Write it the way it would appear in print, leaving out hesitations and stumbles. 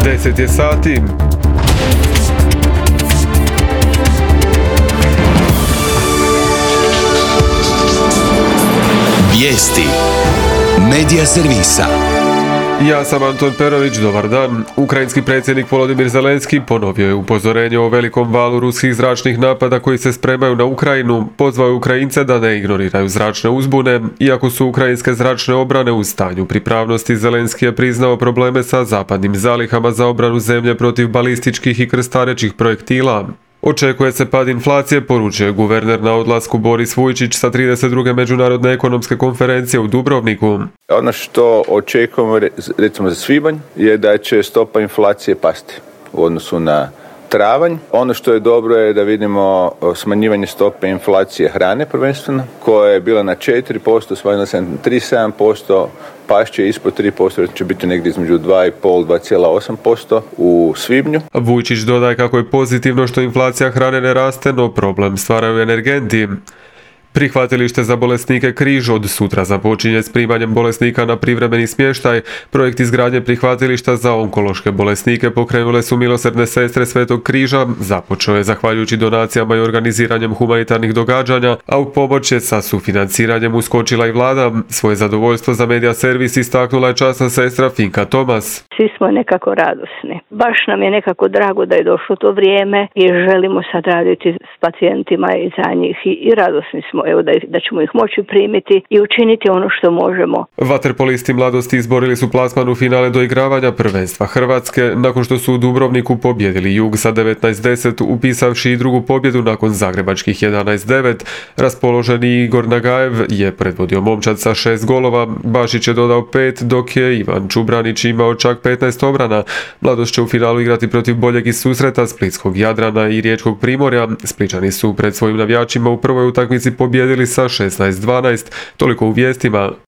10 je sati. Vijesti Medija servisa. Ja sam Anton Perović, dobar dan. Ukrajinski predsjednik Volodimir Zelenski ponovio je upozorenje o velikom valu ruskih zračnih napada koji se spremaju na Ukrajinu. Pozvao je Ukrajince da ne ignoriraju zračne uzbune. Iako su ukrajinske zračne obrane u stanju pripravnosti, Zelenski je priznao probleme sa zapadnim zalihama za obranu zemlje protiv balističkih i krstarećih projektila. Očekuje se pad inflacije, poručio je guverner na odlasku Boris Vujčić sa 32. međunarodne ekonomske konferencije u Dubrovniku. Ono što očekujemo recimo za svibanj je da će stopa inflacije pasti u odnosu na travanj. Ono što je dobro je da vidimo smanjivanje stope inflacije hrane prvenstveno, koja je bila na 4%, smanjila se na 3,7%, pašće ispod 3%, će biti negdje između 2,5-2,8% u svibnju. Vujčić dodaje kako je pozitivno što inflacija hrane ne raste, no problem stvaraju energenti. Prihvatilište za bolesnike Križ od sutra započinje s primanjem bolesnika na privremeni smještaj. Projekt izgradnje prihvatilišta za onkološke bolesnike pokrenule su milosrdne sestre Svetog Križa. Započeo je zahvaljujući donacijama i organiziranjem humanitarnih događanja, a u pomoć je sa sufinanciranjem uskočila i vlada. Svoje zadovoljstvo za Medija servis istaknula je časna sestra Finka Tomas. Svi smo nekako radosni. Baš nam je nekako drago da je došlo to vrijeme i želimo sad raditi s pacijentima i za njih i radosni smo da ćemo ih moći primiti i učiniti ono što možemo. Vaterpolisti mladosti izborili su plasman u finale doigravanja prvenstva Hrvatske nakon što su u Dubrovniku pobjedili Jug sa 19:10, upisavši i drugu pobjedu nakon zagrebačkih 11:9. Raspoloženi Igor Nagajev je predvodio momčad sa 6 golova, Bašić je dodao 5, dok je Ivan Čubranić imao čak 15 obrana. Mladost će u finalu igrati protiv boljeg iz susreta Splitskog Jadrana i Riječkog Primorja. Splićani su pred svojim navijačima u prvoj utakmici pobjedili sa 16:12. Toliko u vijestima.